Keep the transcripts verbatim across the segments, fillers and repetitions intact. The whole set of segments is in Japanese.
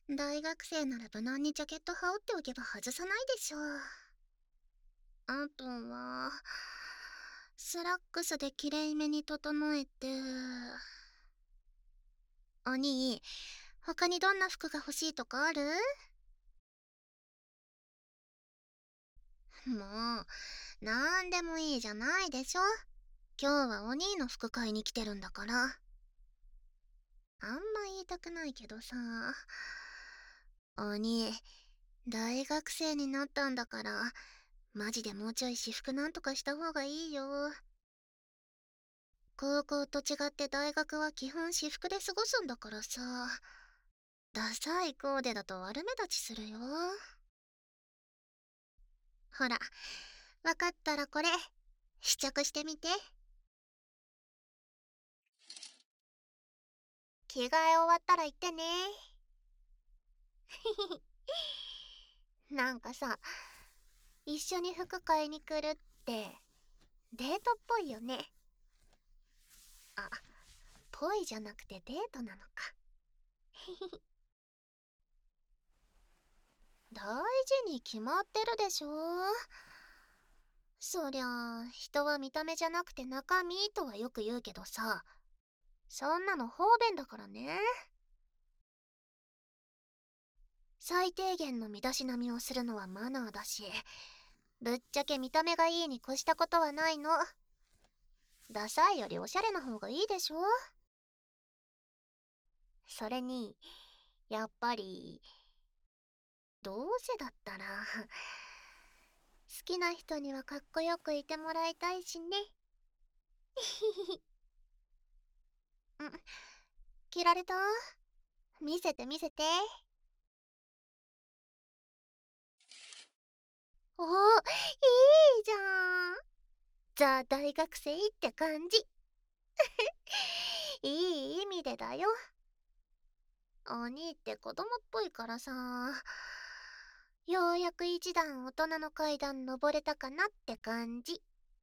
大学生なら無難にジャケット羽織っておけば外さないでしょう。あとは、スラックスできれいめに整えて。お兄、他にどんな服が欲しいとかある？もう、なんでもいいじゃないでしょ。今日はお兄の服買いに来てるんだから。あんま言いたくないけどさ。お兄、大学生になったんだから、マジでもうちょい私服なんとかした方がいいよ。高校と違って大学は基本私服で過ごすんだからさ。ダサいコーデだと悪目立ちするよ。ほら、わかったらこれ、試着してみて。着替え終わったら言ってね。なんかさ、一緒に服買いに来るって、デートっぽいよね。あ、ぽいじゃなくてデートなのか。大事に決まってるでしょ。そりゃあ、人は見た目じゃなくて中身とはよく言うけどさ、そんなの方便だからね。最低限の身だしなみをするのはマナーだし、ぶっちゃけ見た目がいいに越したことはないの。ダサいよりおしゃれな方がいいでしょ。それに、やっぱり、どうせだったら、好きな人にはかっこよくいてもらいたいしね。うん、着られた？見せて見せて。おお、いいじゃん。ザ大学生って感じ。いい意味でだよ。お兄って子供っぽいからさ、ようやく一段大人の階段登れたかなって感じ。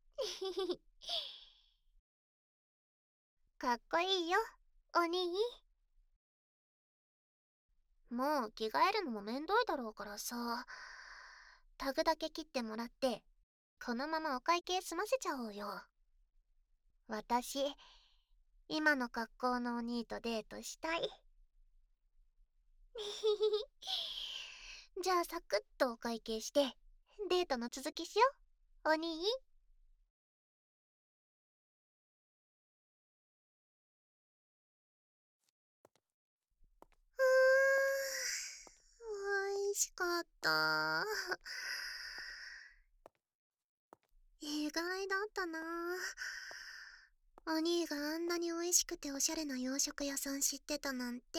かっこいいよ、お兄。もう着替えるのもめんどいだろうからさ、タグだけ切ってもらって、このままお会計済ませちゃおうよ。私、今の格好のお兄とデートしたい。じゃあサクッとお会計して、デートの続きしよう、お兄。おいしかった。意外だったな。お兄があんなに美味しくておしゃれな洋食屋さん知ってたなんて。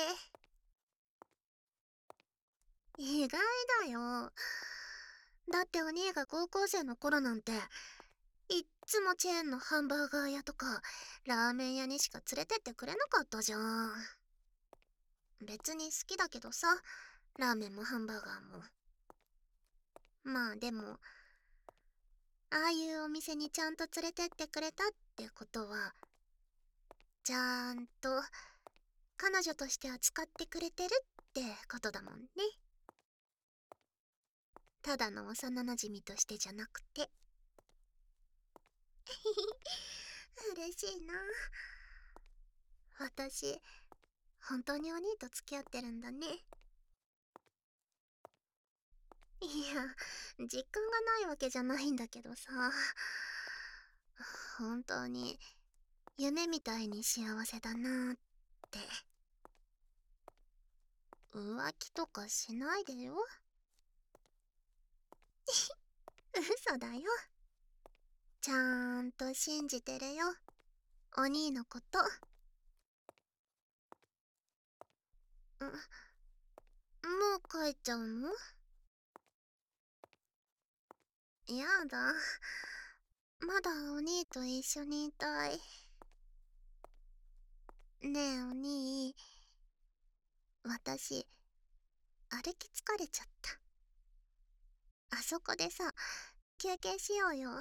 意外だよ。だってお兄が高校生の頃なんて、いっつもチェーンのハンバーガー屋とか、ラーメン屋にしか連れてってくれなかったじゃん。別に好きだけどさ、ラーメンもハンバーガーも。まあでも、ああいうお店にちゃんと連れてってくれたってことは、ちゃんと彼女として扱ってくれてるってことだもんね。ただの幼なじみとしてじゃなくて。嬉しいな。私、本当にお兄と付き合ってるんだね。いや、実感がないわけじゃないんだけどさ。本当に、夢みたいに幸せだなって。浮気とかしないでよ。嘘だよ。ちゃんと信じてるよ。お兄のこと。ん、もう帰っちゃうの？やだ。まだお兄と一緒にいたい。ねえお兄、私、歩き疲れちゃった。あそこでさ、休憩しようよ。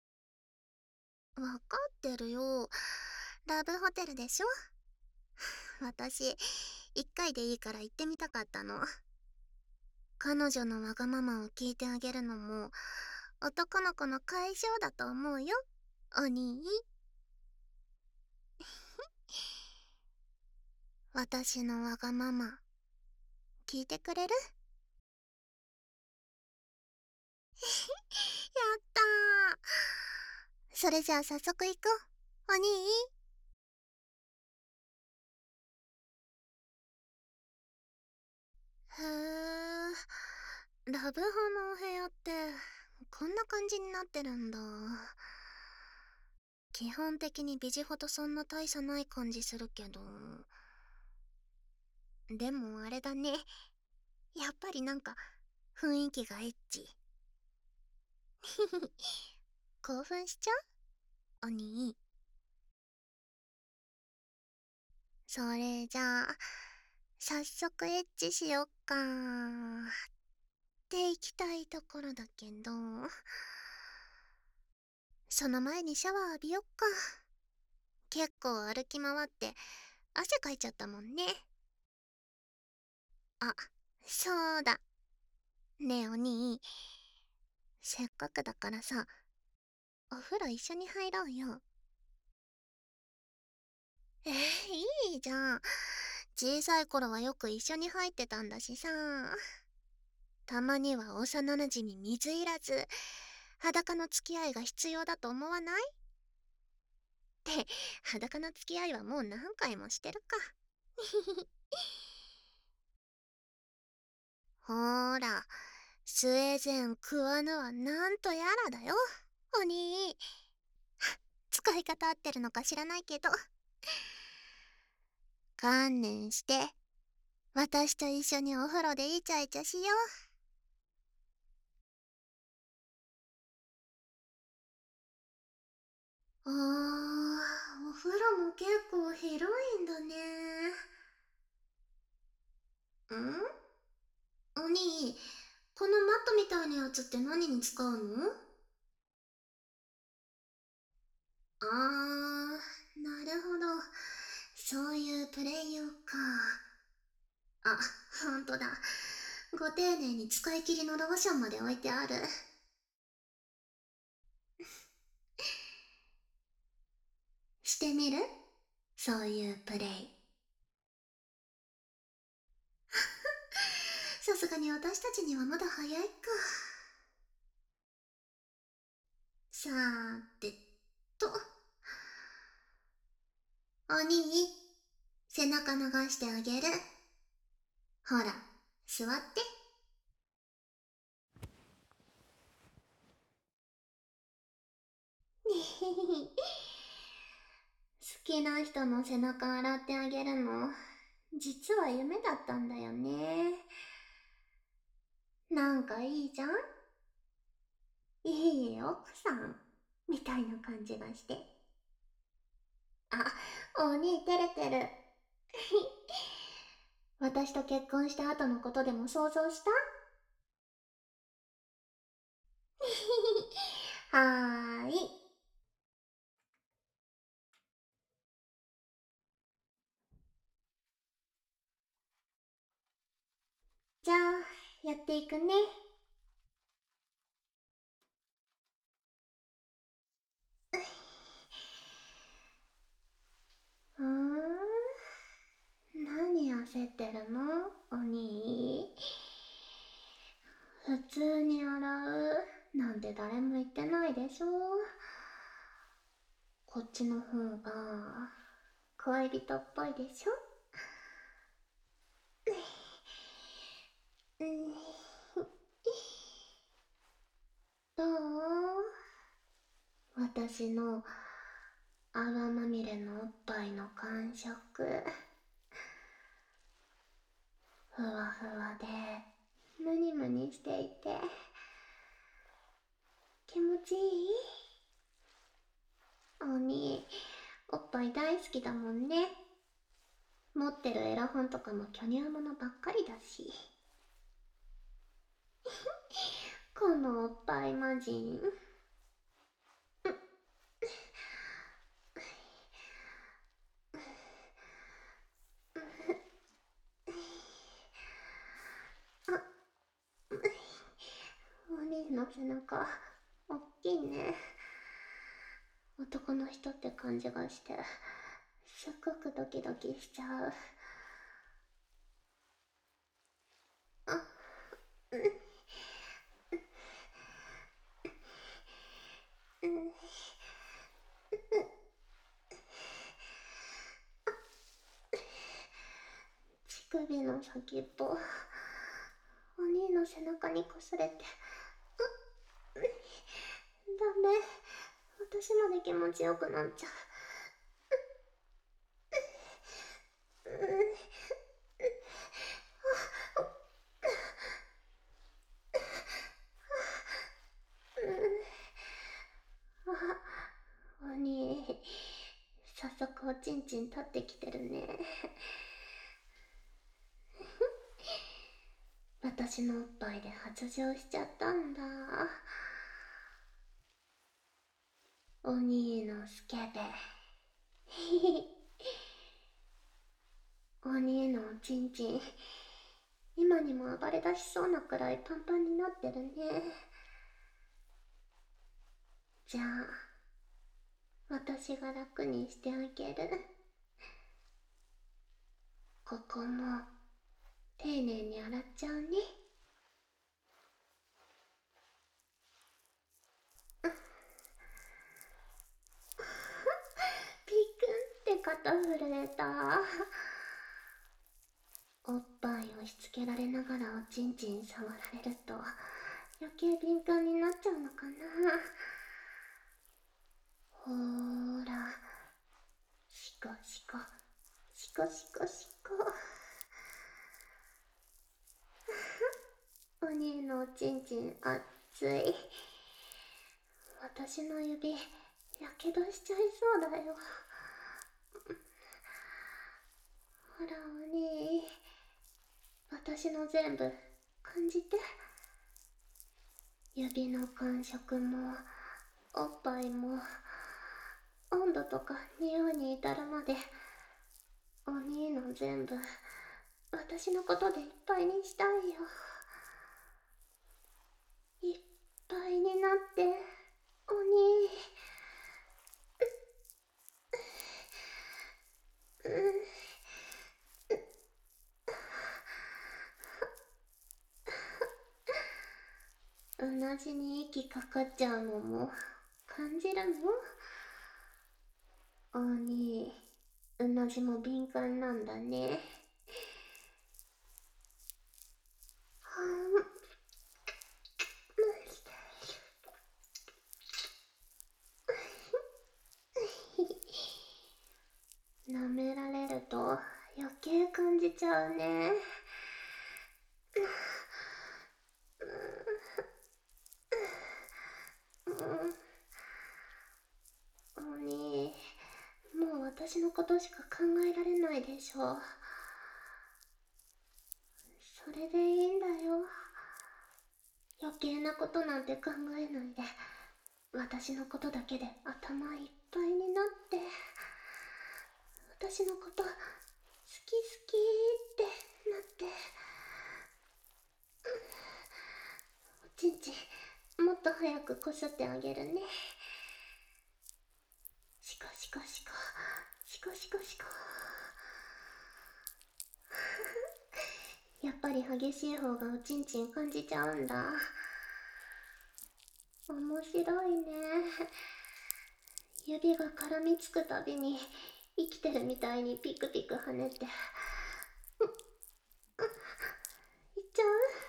わかってるよ。ラブホテルでしょ？ 私、一回でいいから言ってみたかったの。彼女のわがままを聞いてあげるのも、男の子の解消だと思うよ、お兄。私のわがまま、聞いてくれる？やったー。それじゃあ早速行こう、お兄。へえ、ラブホのお部屋ってこんな感じになってるんだ。基本的にビジホとそんな大差ない感じするけど、でもあれだね、やっぱりなんか雰囲気がエッチ。興奮しちゃう、お兄。それじゃあ早速エッチしよっかーって行きたいところだけど、その前にシャワー浴びよっか。結構歩き回って汗かいちゃったもんね。あ、そうだ。ねえお兄、せっかくだからさ、お風呂一緒に入ろうよ。えー、いいじゃん。小さい頃はよく一緒に入ってたんだしさ。たまには幼なじみ水入らず、裸の付き合いが必要だと思わない？って裸の付き合いはもう何回もしてるか。ほーら、スウェーデン食わぬはなんとやらだよ、お兄。使い方合ってるのか知らないけど。観念して、私と一緒にお風呂でイチャイチャしよう。あー、お風呂も結構広いんだね。ん？お兄、このマットみたいなやつって何に使うの？あー、なるほど。そういうプレイ用か。あ、ほんとだ。ご丁寧に使い切りのローションまで置いてある。してみる？そういうプレイ。さすがに私たちにはまだ早いか。さーてと。お兄、背中流してあげる。ほら、座って。好きな人の背中洗ってあげるの、実は夢だったんだよね。なんかいいじゃん、いい奥さんみたいな感じがして。あ、お兄照れてる。私と結婚した後のことでも想像した？はーい。じゃあやっていくね。うーん、何焦ってるの、お兄。普通に洗うなんて誰も言ってないでしょ。こっちの方が恋人っぽいでしょ。うん、どう？私の泡まみれのおっぱいの感触。ふわふわでムニムニしていて気持ちいい？おに、おっぱい大好きだもんね。持ってるエロ本とかも巨乳ものばっかりだし。このおっぱい魔人。 兄の背中、おっきいね。男の人って感じがして、すっごくドキドキしちゃう。あ、うん、うん、乳首の先っぽ、お兄の背中にこすれて、ダメ、私まで気持ちよくなっちゃう。あ、お兄、早速おちんちん立ってきてるね。私のおっぱいで発情しちゃったんだ。お兄のスケベ。お兄のおちんちん、今にも暴れ出しそうなくらいパンパンになってるね。じゃあ、私が楽にしてあげる。ここも丁寧に洗っちゃうね。ピクンって肩震えた。おっぱい押し付けられながらおちんちん触られると余計敏感になっちゃうのかな。ほーら、シコシコシコシコシコ。お兄のおちんちん熱い。私の指やけどしちゃいそうだよ。ほらお兄、私の全部感じて。指の感触もおっぱいも温度とか匂いに至るまで、お兄の全部私のことでいっぱいにしたいよ。いっぱいになってお兄。うん、うなじに息かかっちゃうのも感じるの？お兄、うなじも敏感なんだね。はん舐められると余計感じちゃうね。お兄、もう私のことしか考えられないでしょ。それでいいんだよ。余計なことなんて考えないで、私のことだけで頭いっぱいになって、私のこと好き好きってなって、おちんちんもっと早くこすってあげるね。シコシコシコシコシコシコ。やっぱり激しい方がおちんちん感じちゃうんだ。面白いね。指が絡みつくたびに生きてるみたいにピクピク跳ねて、いっちゃ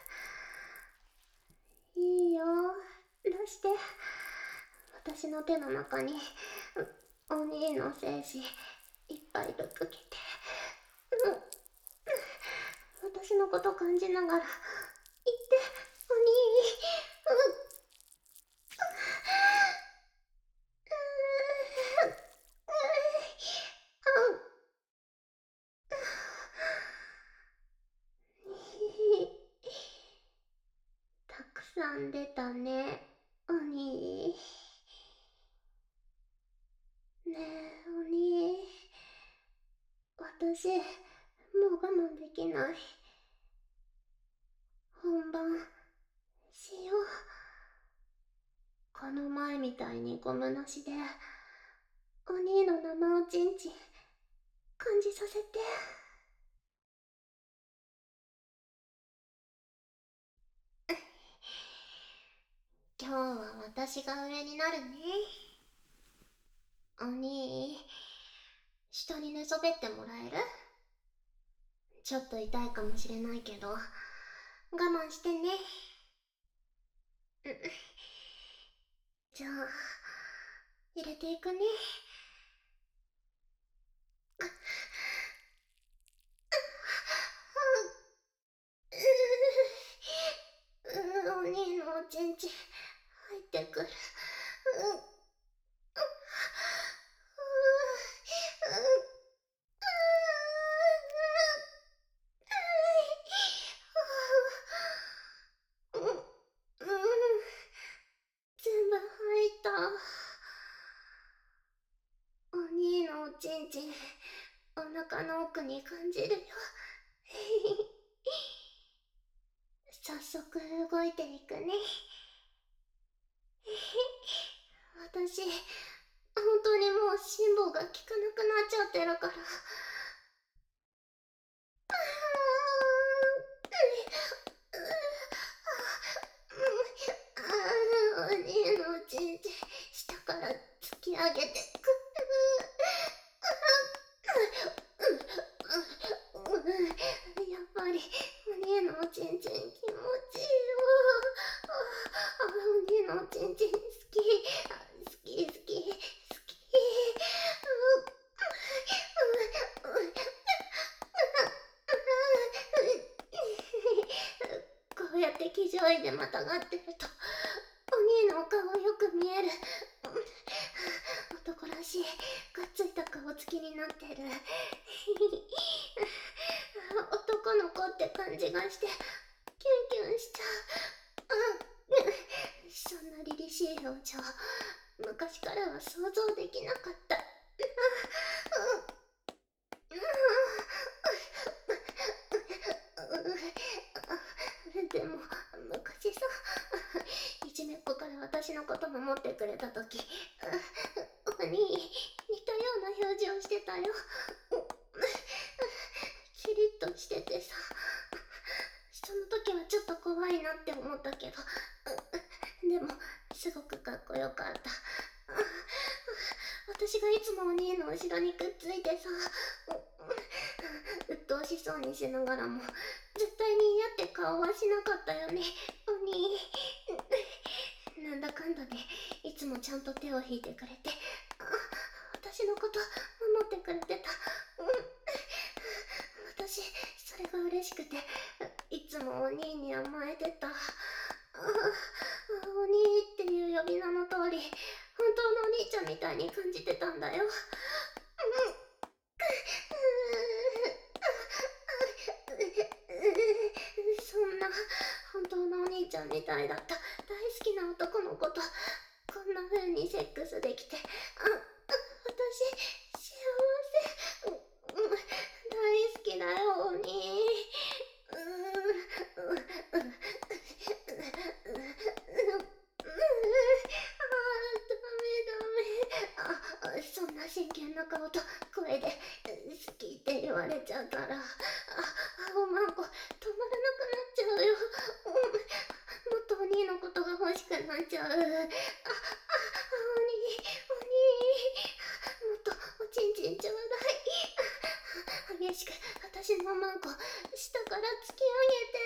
う？いいよ、出して。私の手の中にお兄の精子いっぱいぶっかけて、私のこと感じながら言って、お兄。たくさん出たね、お兄。ねえ、お兄。私、もう我慢できない。本番、しよう。 この前みたいにゴムなしで、お兄の生おちんちん、感じさせて。今日は私が上になるね。お兄、下に寝そべってもらえる？ちょっと痛いかもしれないけど、我慢してね。じゃあ、入れていくね。ううお兄のおちんちん入ってくる。ううううう全部入った。お兄のおちんちん、お腹の奥に感じるよ。早速動いていくね。私、本当にもう辛抱が効かなくなっちゃってるから。お兄のおちんちん、下から突き上げてく。やっぱりお兄のおちんちん気持ちいいよ。お兄のおちんちん好き好き好き好き。こうやって騎乗位でまたがってるとお兄のお顔よく見える。男らしいがっついた顔つきになってる。男の子って感じがしてキュンキュンしちゃう。そんな凛々しい表情、昔からは想像できなかった。でも昔さ、いじめっ子から私のこと守ってくれた時、お兄似たような表情してたよ。キリッとしててさ、その時はちょっと怖いなって思ったけど、でもすごくかっこよかった。私がいつもお兄の後ろにくっついてさ、鬱陶しそうにしながらも絶対に嫌って顔はしなかったよね、お兄。なんだかんだでいつもちゃんと手を引いてくれて、私のこと守ってくれてた。私それが嬉しくていつもお兄に甘えてた。お兄っていう呼び名の通り、本当のお兄ちゃんみたいに感じてたんだよ。そんな本当のお兄ちゃんみたいだった大好きな男の子とこんな風にセックスできて、あ、私幸せ。大好きだよお兄。そんな真剣な顔と声で好きって言われちゃったら、あ、おまんこ止まらなくなっちゃうよ。もっとお兄のことが欲しくなっちゃう。あ、あ、お兄、お兄、もっとおちんちんちょうだい。激しく私のおまんこ下から突き上げて。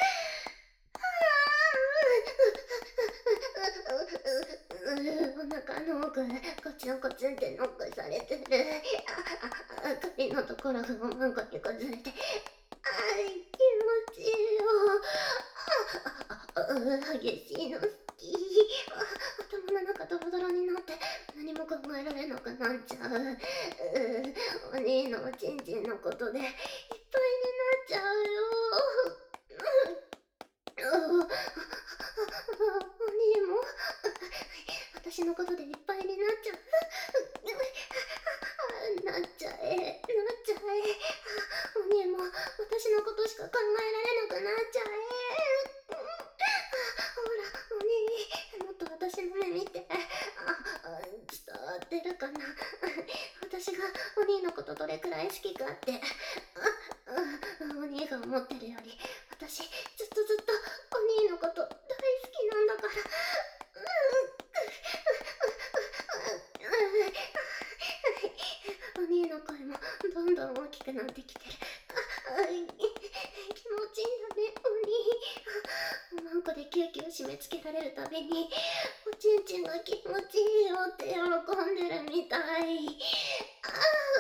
お腹の奥コツンコツンってノックされてる。ああ首のところがおまんこにこずれて、あ気持ちいいよ。あ激しいの好き。頭の中ドロドロになって何も考えられなくなっちゃう。お兄のおちんちんのことでいっぱいになっちゃうよ。お兄も私のことでいっぱいになっちゃう。なっちゃえ、なっちゃえ。お兄も私のことしか考えられなくなっちゃえ。ほら、お兄、もっと私の目見て。 どれくらい好きかって、お兄が思ってるより、私、ずっとずっとお兄のこと大好きなんだから。お兄の声もどんどん大きくなってきてる。気持ちいいんだね、お兄。おまんこでキューキュー締め付けられるたびに、おちんちんが気持ちいいよって喜んでるみたい。あ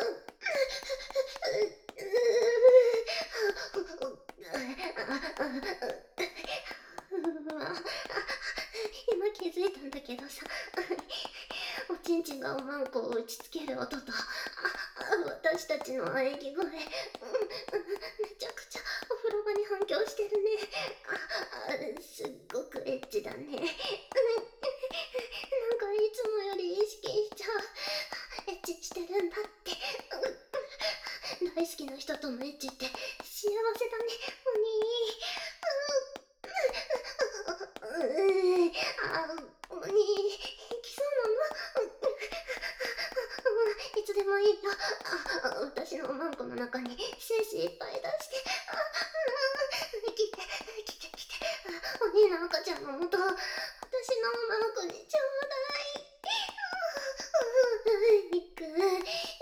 今気づいたんだけどさ、おちんちんがおまんこを打ちつける音と、私たちの喘ぎ声、めちゃくちゃお風呂場に反響してるね。すっごくエッチだね。なんかいつもより意識しちゃう。エッチしてるんだって。大好きな人とのエッチって幸せだね、お兄。あ、お兄、来そうなの？いつでもいいよ。私のおまんこの中に精子いっぱい出して。来て、来て、来て。お兄の赤ちゃんのもと、私のおまんこにちょうだい。行く、行く、行く。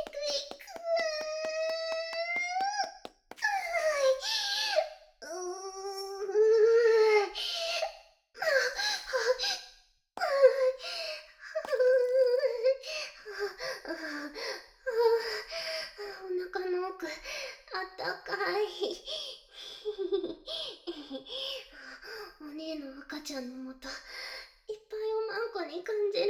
お腹の奥、あったかい。お姉の赤ちゃんのもと、いっぱいおまんこに感じるよ。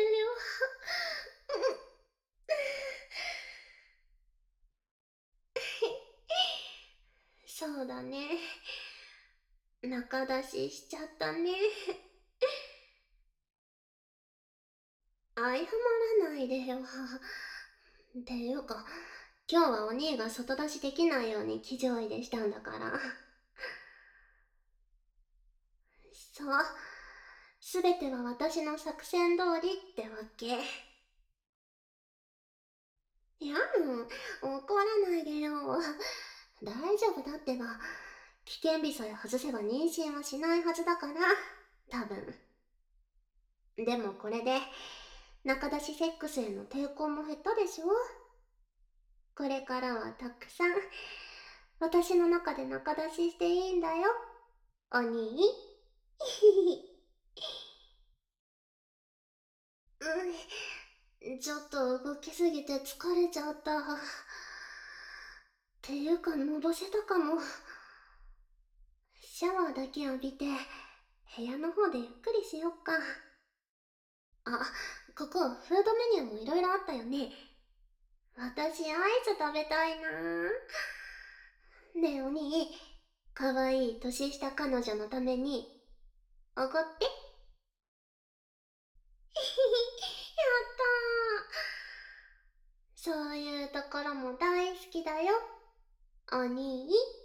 そうだね。中出ししちゃったね。謝らないでよ。っていうか、今日はお兄が外出しできないように騎乗位でしたんだから。そう。すべては私の作戦通りってわけ。いや、怒らないでよ。大丈夫だってば。危険日さえ外せば妊娠はしないはずだから、多分。でもこれで、中出しセックスへの抵抗も減ったでしょ？これからはたくさん、私の中で中出ししていいんだよ、お兄。うん、ちょっと動きすぎて疲れちゃった。っていうか、のぼせたかも。シャワーだけ浴びて、部屋の方でゆっくりしよっか。あ、ここ、フードメニューもいろいろあったよね。私、アイス食べたいなぁ。ねえ、お兄、かわいい年下彼女のために、おごって。ひひひ、やったー。そういうところも大好きだよ、お兄。